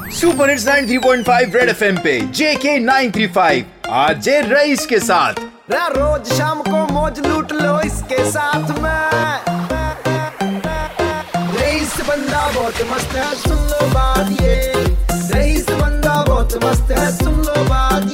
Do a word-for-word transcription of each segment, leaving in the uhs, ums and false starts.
Super hits ninety three point five red FM पे JK nine three five आज जे rice के साथ। रोज शाम को मौज लूट लो इसके साथ में। रईस बंदा बहुत मस्त है, सुन लो बात ये। रईस बंदा बहुत मस्त है, सुन लो बात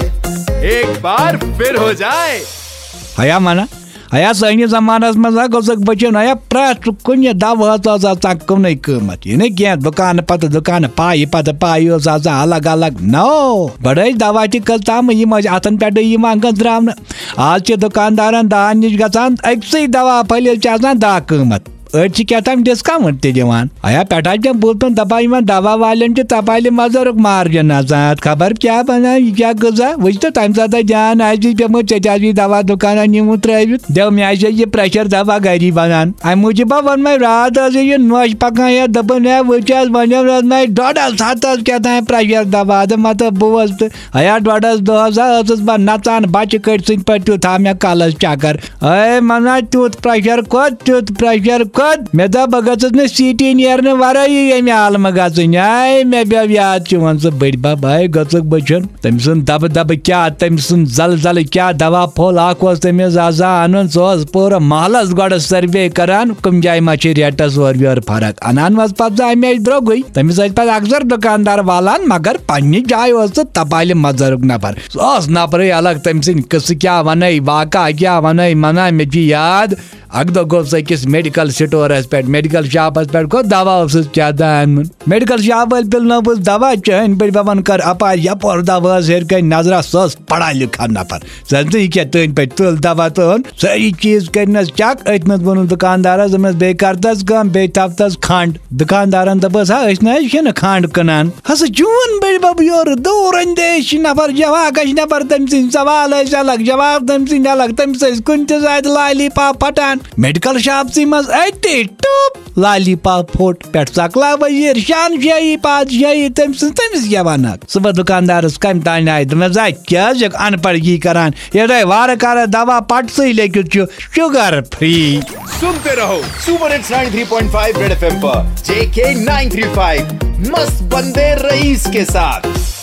ये। एक बार फिर हो जाए हया माना हया सैन्य जमानस मजा गोसक बचन हया प्रैत कुन्य दावत आजा तकने कीमत ये क्या दुकान पत दुकान पाई पत पाई आजा अलग अलग नो बड़े दवा तम यम अतन पे गंद्रावन आज दुकानदारन दान नश गसान अक्सई दवा फलिल दा कीमत अड़ि क्या तम डिस्काउंट दिवान हया पे बोलपन दपा दवा वाले तपाले मजर मार्जिन आजाद खबर क्या बना क्या गजा वो तो तम सात जान आज पेमो चे दवा दुकान निमु त्रित दे मे ये प्रेशर दवा गरी बनान अम मूजूब वन मे रात ये नोश पकान दपन वह वन डोड हथ क्या था प्रेशर दवा मत बस तो हया डोडस दस बह नचान बच्चे कट सद पे तू था मे कलस चक्कर ए मना तुत प्रेशर कोत तुत प्रेशर मे दप बस न सीटी नेरने वे आलम गई आय मे पे याद वन सह बड़ बब आय गक बचन तम सुन दब दब क्या तम सुन जल जल क्या दवा फल अमिस आजा अन सह पूरा महलस गो सर्वे करान कम जाय मा रेटस और योर फर्क अनान वस पे अमे द्रोगुई तमिस पे अक्सर दुकानदार वालान मगर पन्नी जाय तपाले मजर नफर सह नफर अलग तम सद किस क्या वन वाक़ा क्या वन मना मे याद अक दो गोस अकिस मेडिकल स्टोरस पे मेडिकल शॉपस पे गो दवा क्या दान मेडिकल शॉप वाल पिलनोस दवा चन बड़ बबन कर अपा यपोर दवा हेर कन नजरा सस पढ़ा लिखा नफर सन क्या तन पे तुल दवा तन सारी चीज करनस चेक अत मत वोन दुकानदारस दमस बे करतस कम बे तफ्तस खंड दुकानदारन दपस हा अस न खंड कनान हस जून बड़ बब योर दूर अंदेश नफर जवाब नफर तम सिंह सवाल अलग जवाब तम सिंह अलग तम कुन तद लाली पाप पटान मेडिकल शॉप सी मज अटे टॉप लालीपॉप फोट पे सकला वजीर शान शाही पादशाही तमिस तमिस क्या वन सुबह दुकानदारस कम तान आय दस क्या अनपढ़ी करान ये वार कर दवा पट से लेकिन शुगर फ्री। सुनते रहो super hits ninety three point five red FM पर जेके नाइन थ्री फाइव मस्त बंदे रईस के साथ।